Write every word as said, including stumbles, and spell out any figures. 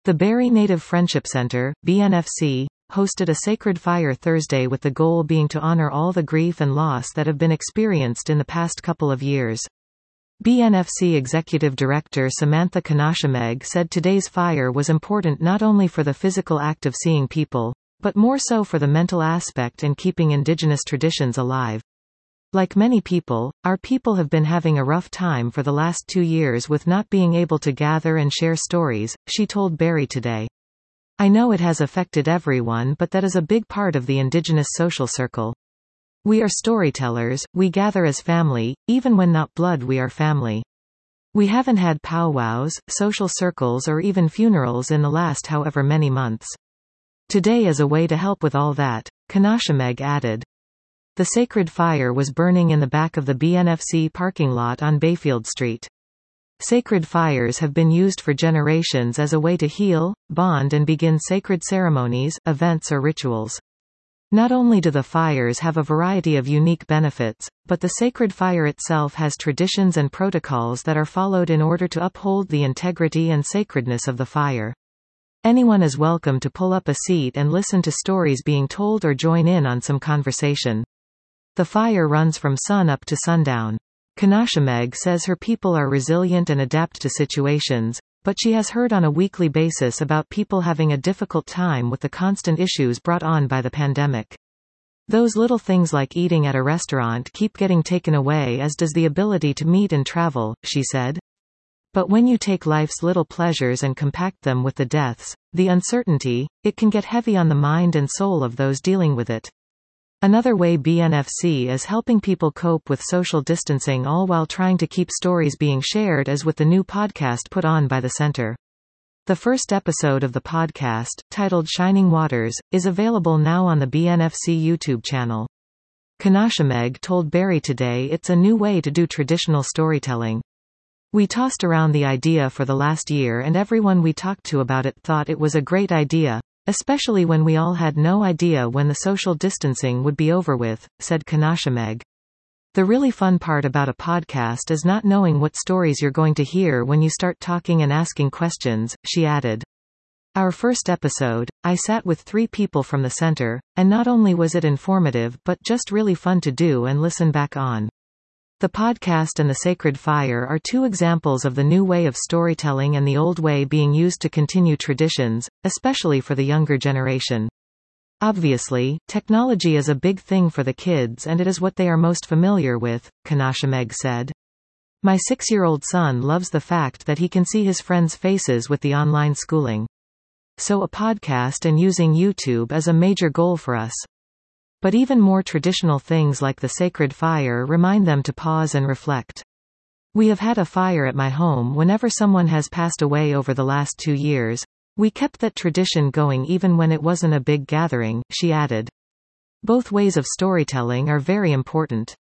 The Barrie Native Friendship Centre, B N F C, hosted a sacred fire Thursday with the goal being to honor all the grief and loss that have been experienced in the past couple of years. B N F C Executive Director Samantha Kanashameg said today's fire was important not only for the physical act of seeing people, but more so for the mental aspect and keeping Indigenous traditions alive. Like many people, our people have been having a rough time for the last two years with not being able to gather and share stories, she told Barrie Today. I know it has affected everyone, but that is a big part of the Indigenous social circle. We are storytellers, we gather as family, even when not blood we are family. We haven't had powwows, social circles or even funerals in the last however many months. Today is a way to help with all that, Kanashameg added. The sacred fire was burning in the back of the B N F C parking lot on Bayfield Street. Sacred fires have been used for generations as a way to heal, bond and begin sacred ceremonies, events or rituals. Not only do the fires have a variety of unique benefits, but the sacred fire itself has traditions and protocols that are followed in order to uphold the integrity and sacredness of the fire. Anyone is welcome to pull up a seat and listen to stories being told or join in on some conversation. The fire runs from sun up to sundown. Kanashameg says her people are resilient and adapt to situations, but she has heard on a weekly basis about people having a difficult time with the constant issues brought on by the pandemic. Those little things like eating at a restaurant keep getting taken away, as does the ability to meet and travel, she said. But when you take life's little pleasures and compact them with the deaths, the uncertainty, it can get heavy on the mind and soul of those dealing with it. Another way B N F C is helping people cope with social distancing, all while trying to keep stories being shared, is with the new podcast put on by the center. The first episode of the podcast, titled Shining Waters, is available now on the B N F C YouTube channel. Kanashameg told Barrie Today it's a new way to do traditional storytelling. We tossed around the idea for the last year and everyone we talked to about it thought it was a great idea, especially when we all had no idea when the social distancing would be over with, said Kanashameg. The really fun part about a podcast is not knowing what stories you're going to hear when you start talking and asking questions, she added. Our first episode, I sat with three people from the center, and not only was it informative but just really fun to do and listen back on. The podcast and the sacred fire are two examples of the new way of storytelling and the old way being used to continue traditions, especially for the younger generation. Obviously, technology is a big thing for the kids and it is what they are most familiar with, Kanashameg said. My six-year-old son loves the fact that he can see his friends' faces with the online schooling. So a podcast and using YouTube is a major goal for us. But even more traditional things like the sacred fire remind them to pause and reflect. We have had a fire at my home whenever someone has passed away over the last two years. We kept that tradition going even when it wasn't a big gathering, she added. Both ways of storytelling are very important.